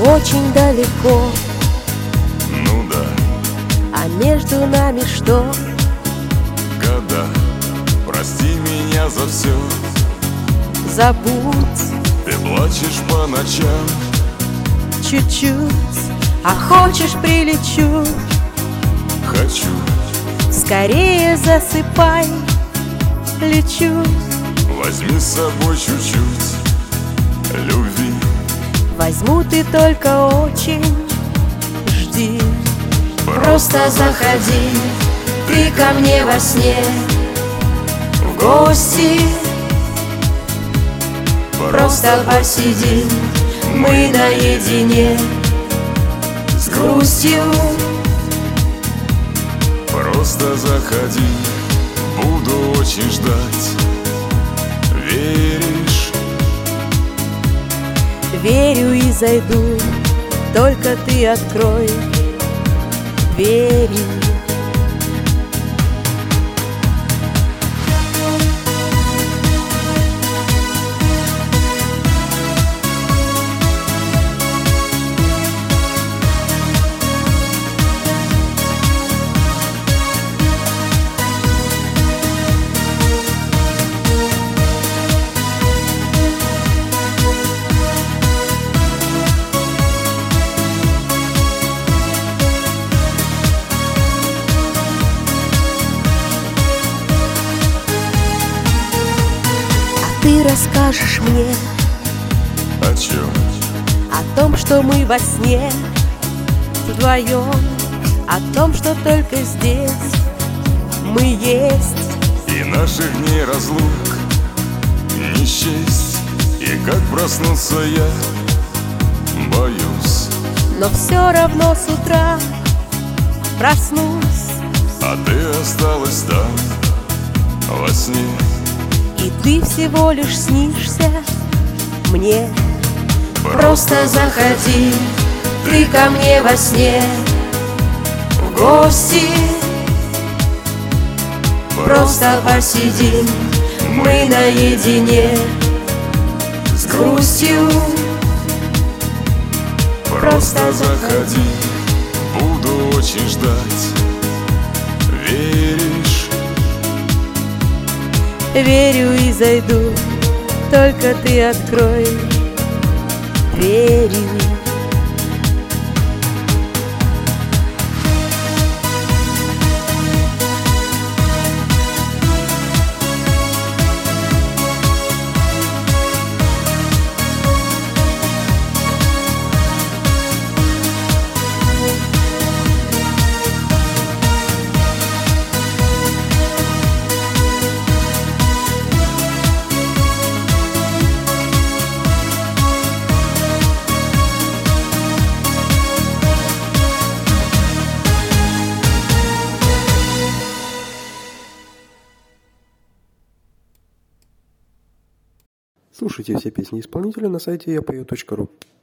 очень далеко. Ну да. А между нами что? Года. Прости меня за все. Забудь Ты плачешь по ночам. чуть-чуть, а хочешь прилечу. Хочу. Скорее засыпай, лечу. Возьми с собой чуть-чуть любви. Возьму, ты только очень жди. Просто заходи ты ко мне во сне в гости. Просто посидим мы наедине с грустью. Просто заходи, буду очень ждать. Веришь? Верю и зайду, только ты открой двери. Ты расскажешь мне О чем? о том, что мы во сне вдвоем, о том, что только здесь мы есть. И наших дней разлук не счесть. И как проснуться я боюсь. Но все равно с утра проснусь, А ты осталась там во сне. и ты всего лишь снишься мне. Просто заходи ты ко мне во сне в гости. Просто посидим мы наедине с грустью. Просто заходи, буду очень ждать. Веришь? Верю и зайду, только ты открой двери. Слушайте все песни исполнителя на сайте yapою.ru.